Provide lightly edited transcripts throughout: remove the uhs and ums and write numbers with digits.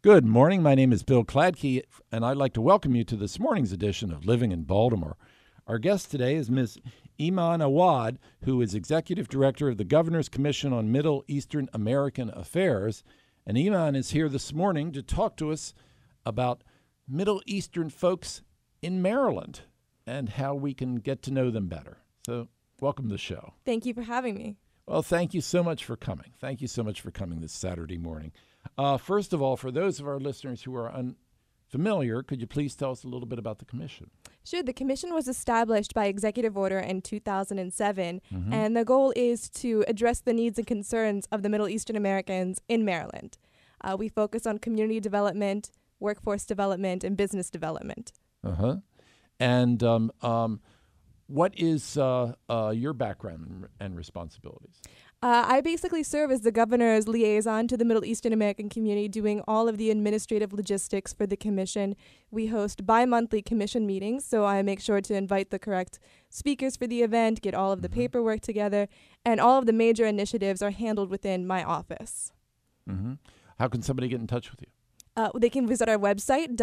Good morning. My name is Bill Kladke, and I'd like to welcome you to this morning's edition of Living in Baltimore. Our guest today is Ms. Iman Awad, who is Executive Director of the Governor's Commission on Middle Eastern American Affairs. And Iman is here this morning to talk to us about Middle Eastern folks in Maryland and how we can get to know them better. So welcome to the show. Thank you for having me. Well, thank you so much for coming. Thank you so much for coming this Saturday morning. First of all, for those of our listeners who are unfamiliar, could you please tell us a little bit about the commission? Sure. The commission was established by executive order in 2007, and the goal is to address the needs and concerns of the Middle Eastern Americans in Maryland. We focus on community development, workforce development, and business development. And what is your background and responsibilities? I basically serve as the governor's liaison to the Middle Eastern American community, doing all of the administrative logistics for the commission. We host bi-monthly commission meetings, so I make sure to invite the correct speakers for the event, get all of the paperwork together, and all of the major initiatives are handled within my office. How can somebody get in touch with you? They can visit our website,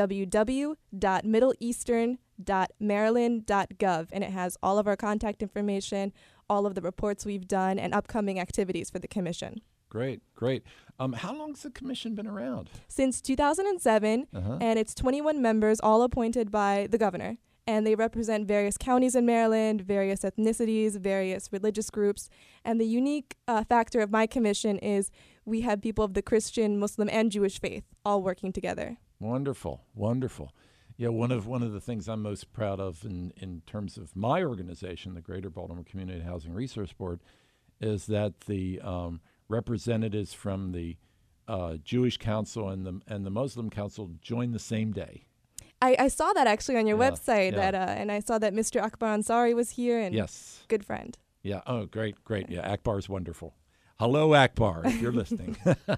www.middleeastern.maryland.gov, and it has all of our contact information, all of the reports we've done, and upcoming activities for the commission. Great. How long has the commission been around? Since 2007, and it's 21 members, all appointed by the governor. And they represent various counties in Maryland, various ethnicities, various religious groups. And the unique factor of my commission is we have people of the Christian, Muslim, and Jewish faith all working together. Wonderful. Yeah, one of the things I'm most proud of in terms of my organization, the Greater Baltimore Community Housing Resource Board, is that the representatives from the Jewish Council and the Muslim Council joined the same day. I saw that actually on your website, and I saw that Mr. Akbar Ansari was here, and yes, good friend. Yeah. Oh, great. Yeah, Akbar's wonderful. Hello, Akbar, if you're listening.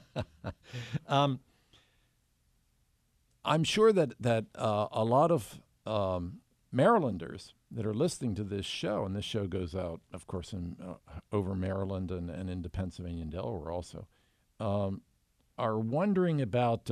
I'm sure that a lot of Marylanders that are listening to this show, and this show goes out, of course, over Maryland and into Pennsylvania and Delaware also, are wondering about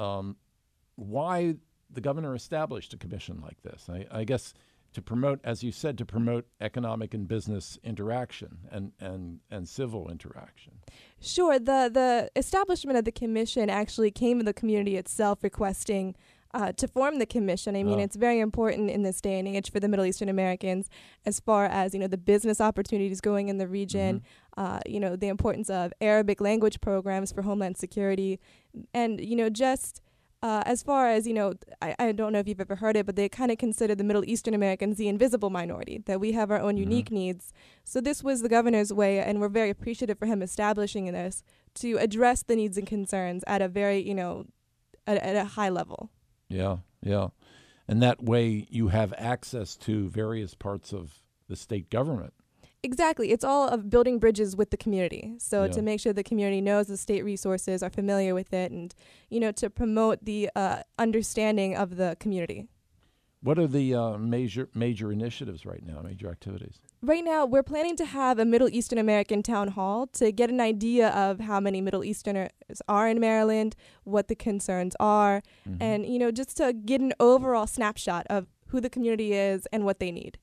why the governor established a commission like this. I guess to promote, as you said, to promote economic and business interaction and civil interaction. Sure. The establishment of the commission actually came from the community itself requesting to form the commission. I mean, it's very important in this day and age for the Middle Eastern Americans as far as, the business opportunities going in the region, the importance of Arabic language programs for Homeland Security, and, just as far as, I don't know if you've ever heard it, but they kind of consider the Middle Eastern Americans the invisible minority, that we have our own unique needs. So this was the governor's way, and we're very appreciative for him establishing this to address the needs and concerns at a very, at a high level. Yeah. And that way you have access to various parts of the state government. Exactly. It's all of building bridges with the community. So to make sure the community knows the state resources, are familiar with it, and, to promote the understanding of the community. What are the major initiatives right now, major activities? Right now, we're planning to have a Middle Eastern American town hall to get an idea of how many Middle Easterners are in Maryland, what the concerns are, and, just to get an overall snapshot of who the community is and what they need.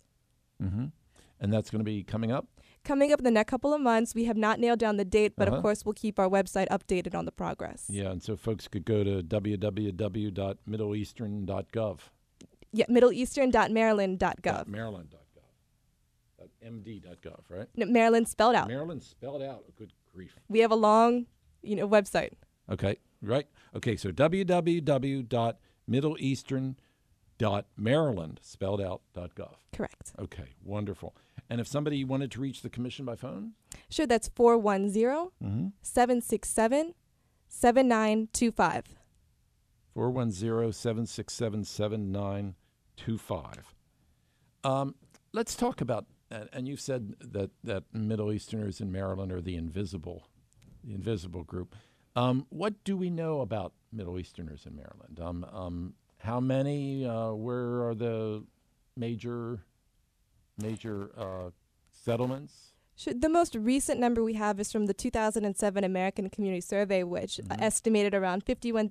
And that's going to be coming up? Coming up in the next couple of months. We have not nailed down the date, but of course we'll keep our website updated on the progress. Yeah, and so folks could go to www.middleeastern.gov. Yeah, middleeastern.maryland.gov. Maryland.gov. MD.gov, right? No, Maryland spelled out. Maryland spelled out. Good grief. We have a long, website. Okay, right. Okay, so www.middleeastern.maryland spelled out.gov. Correct. Okay, wonderful. And if somebody wanted to reach the commission by phone? Sure, that's 410-767-7925. 410-767-7925. Let's talk about, and you said that Middle Easterners in Maryland are the invisible group. What do we know about Middle Easterners in Maryland? How many? Where are the major settlements? The most recent number we have is from the 2007 American Community Survey, which estimated around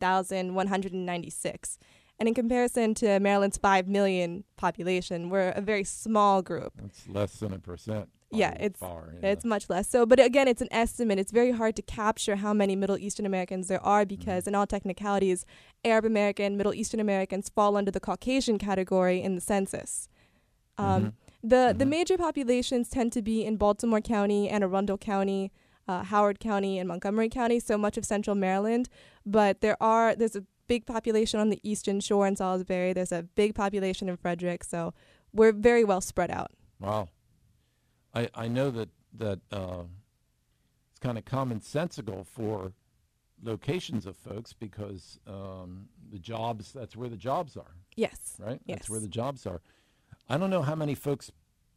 51,196. And in comparison to Maryland's 5 million population, we're a very small group. That's less than 1%. Yeah, it's much less. So, but again, it's an estimate. It's very hard to capture how many Middle Eastern Americans there are because, in all technicalities, Arab American, Middle Eastern Americans fall under the Caucasian category in the census. The major populations tend to be in Baltimore County, Anne Arundel County, Howard County, and Montgomery County, so much of central Maryland. But there's a big population on the eastern shore in Salisbury. There's a big population in Frederick, so we're very well spread out. Wow. I know that it's kind of commonsensical for locations of folks because that's where the jobs are. Yes. Right? Yes. That's where the jobs are. I don't know how many folks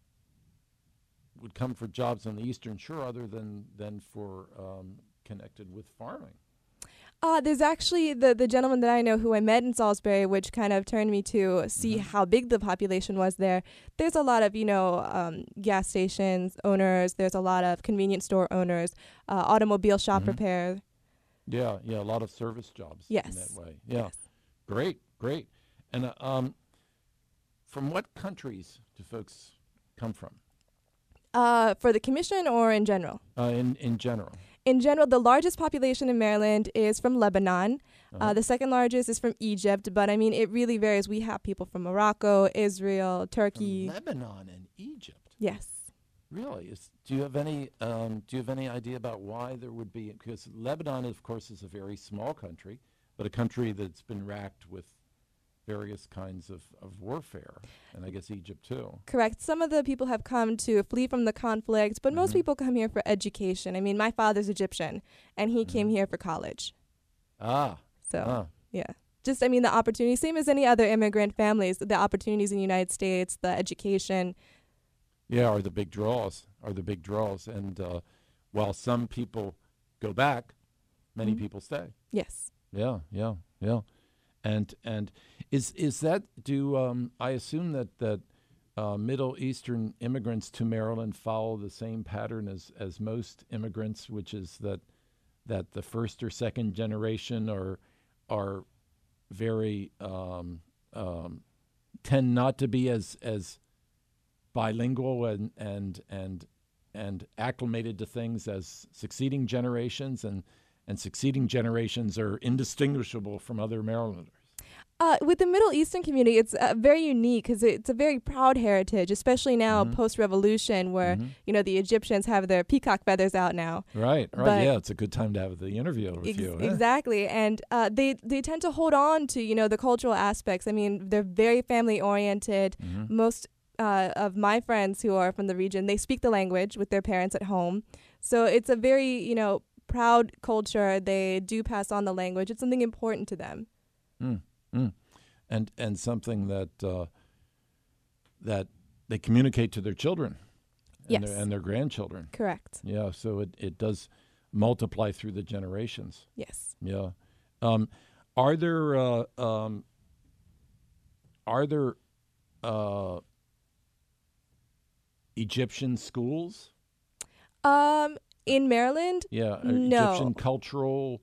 would come for jobs on the Eastern Shore other than for connected with farming. There's actually the gentleman that I know who I met in Salisbury, which kind of turned me to see how big the population was there. There's a lot of, gas stations owners. There's a lot of convenience store owners, automobile shop repair. Yeah, a lot of service jobs in that way. Yeah, yes. Great. And from what countries do folks come from? For the commission or in general? In general. In general, the largest population in Maryland is from Lebanon. The second largest is from Egypt, but I mean, it really varies. We have people from Morocco, Israel, Turkey. From Lebanon and Egypt. Yes. Really? Do you have any idea about why there would be? Because Lebanon, of course, is a very small country, but a country that's been racked with various kinds of warfare, and I guess Egypt too. Correct. Some of the people have come to flee from the conflict, but most people come here for education. I mean, my father's Egyptian, and he came here for college. Yeah. Just, the opportunity, same as any other immigrant families, the opportunities in the United States, the education. Yeah, are the big draws. And while some people go back, many people stay. Yes. Yeah. And is that I assume that Middle Eastern immigrants to Maryland follow the same pattern as most immigrants, which is that the first or second generation are very tend not to be as bilingual and acclimated to things as succeeding generations, and succeeding generations are indistinguishable from other Marylanders. With the Middle Eastern community, it's very unique because it's a very proud heritage, especially now post-revolution, where the Egyptians have their peacock feathers out now. Right. Yeah, it's a good time to have the interview with you. Exactly, and they tend to hold on to the cultural aspects. I mean, they're very family-oriented. Most of my friends who are from the region, they speak the language with their parents at home, so it's a very proud culture. They do pass on the language. It's something important to them. And something that they communicate to their children and their grandchildren. Correct. Yeah, so it does multiply through the generations. Yes. Yeah. Are there Egyptian schools? In Maryland? Yeah, no. Egyptian cultural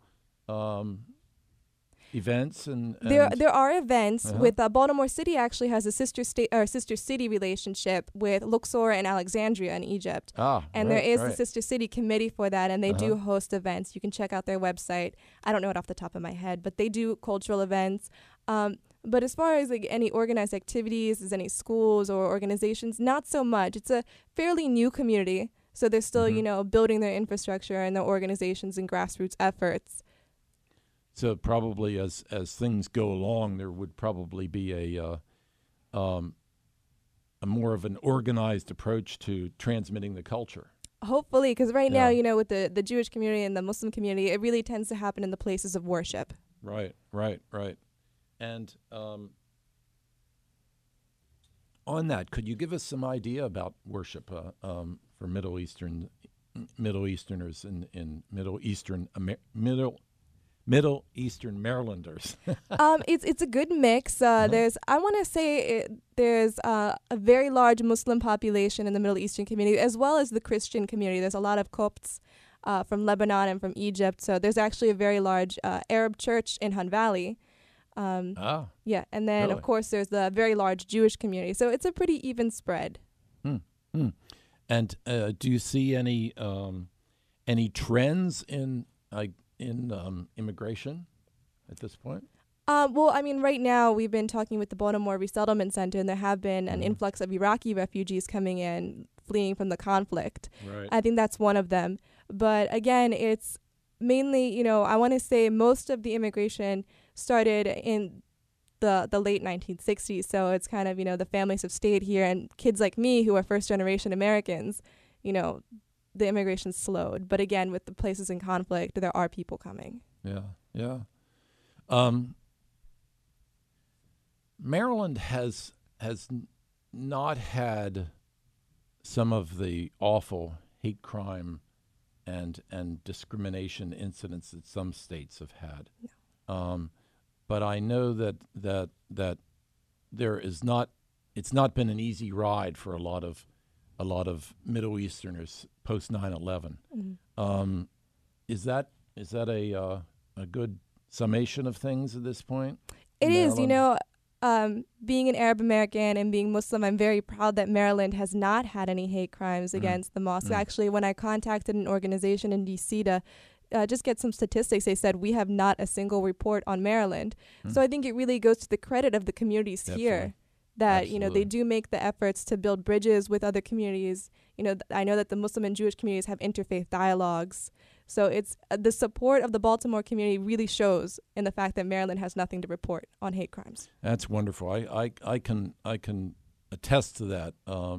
events and there are events with Baltimore City actually has a sister city relationship with Luxor and Alexandria in Egypt. And there is a sister city committee for that, and they do host events. You can check out their website. I don't know it off the top of my head, but they do cultural events. But as far as any organized activities, as any schools or organizations, not so much. It's a fairly new community, so they're still building their infrastructure and their organizations and grassroots efforts. So probably as things go along, there would probably be a more of an organized approach to transmitting the culture. Hopefully, because right now, with the Jewish community and the Muslim community, it really tends to happen in the places of worship. Right. And on that, could you give us some idea about worship for Middle Easterners in Middle Eastern Marylanders? It's a good mix. There's there's a very large Muslim population in the Middle Eastern community, as well as the Christian community. There's a lot of Copts from Lebanon and from Egypt. So there's actually a very large Arab church in Hunt Valley. Yeah, and then really? Of course there's the very large Jewish community. So it's a pretty even spread. And do you see any trends in immigration at this point? Well, I mean, right now we've been talking with the Baltimore Resettlement Center, and there have been an influx of Iraqi refugees coming in, fleeing from the conflict. Right. I think that's one of them. But again, it's mainly, I want to say most of the immigration started in the late 1960s. So it's kind of, the families have stayed here, and kids like me who are first-generation Americans, the immigration slowed. But again, with the places in conflict, there are people coming. Yeah. Maryland has not had some of the awful hate crime and discrimination incidents that some states have had. No. But I know that there is not. It's not been an easy ride for a lot of Middle Easterners post 9/11. Mm-hmm. Is that a good summation of things at this point? It is. Being an Arab American and being Muslim, I'm very proud that Maryland has not had any hate crimes against the mosque. Actually, when I contacted an organization in D.C. to just get some statistics, they said we have not a single report on Maryland. So I think it really goes to the credit of the communities here that, Absolutely. they do make the efforts to build bridges with other communities. I know that the Muslim and Jewish communities have interfaith dialogues. So it's the support of the Baltimore community really shows in the fact that Maryland has nothing to report on hate crimes. That's wonderful. I can attest to that.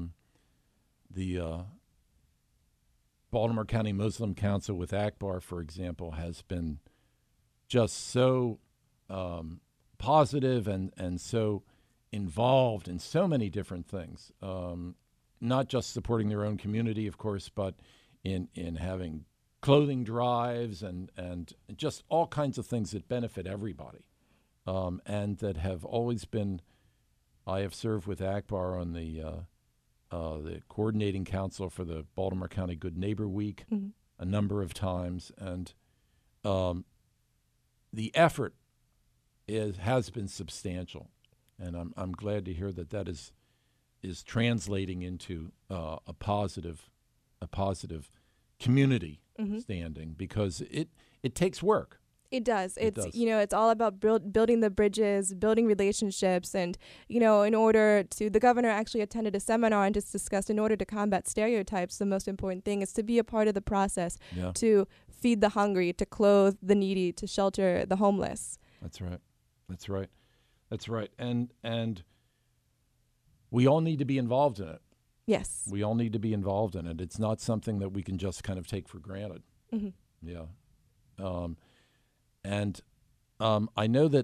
The Baltimore County Muslim Council with Akbar, for example, has been just so positive and so involved in so many different things. Not just supporting their own community, of course, but in having clothing drives and just all kinds of things that benefit everybody, and that have always been. I have served with Akbar on the coordinating council for the Baltimore County Good Neighbor Week a number of times, and the effort has been substantial, and I'm glad to hear that is translating into a positive community standing, because it takes work. It does. It It's does. It's all about building the bridges, building relationships, and in order to, the governor actually attended a seminar and just discussed, in order to combat stereotypes, the most important thing is to be a part of the process, Yeah. to feed the hungry, to clothe the needy, to shelter the homeless. That's right. And we all need to be involved in it. Yes. We all need to be involved in it. It's not something that we can just kind of take for granted. Mm-hmm. Yeah. I know that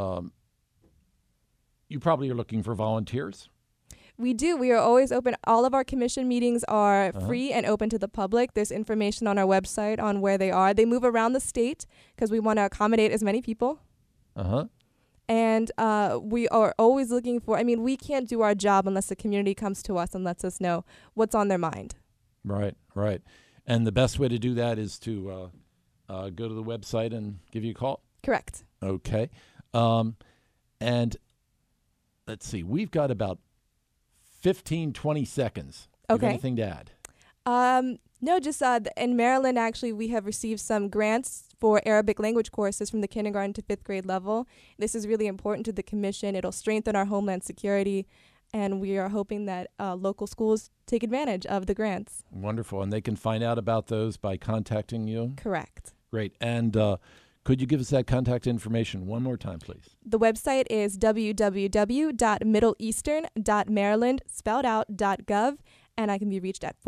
you probably are looking for volunteers. We do. We are always open. All of our commission meetings are free and open to the public. There's information on our website on where they are. They move around the state because we want to accommodate as many people. And we are always looking for, we can't do our job unless the community comes to us and lets us know what's on their mind. Right. And the best way to do that is to go to the website and give you a call? Correct. Okay. And let's see, we've got about 15, 20 seconds. Do you have Okay. anything to add? No, just in Maryland, actually, we have received some grants for Arabic language courses from the kindergarten to 5th grade level. This is really important to the commission. It'll strengthen our homeland security, and we are hoping that local schools take advantage of the grants. Wonderful. And they can find out about those by contacting you? Correct. Great. And could you give us that contact information one more time, please? The website is www.middleeastern.maryland.gov, and I can be reached at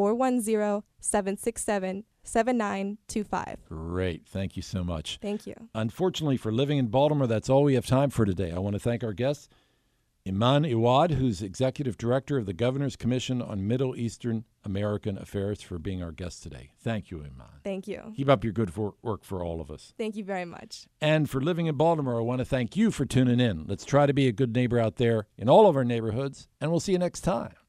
410-767-7925. Great. Thank you so much. Thank you. Unfortunately, for Living in Baltimore, that's all we have time for today. I want to thank our guests, Iman Iwad, who's Executive Director of the Governor's Commission on Middle Eastern American Affairs, for being our guest today. Thank you, Iman. Thank you. Keep up your good work for all of us. Thank you very much. And for living in Baltimore, I want to thank you for tuning in. Let's try to be a good neighbor out there in all of our neighborhoods, and we'll see you next time.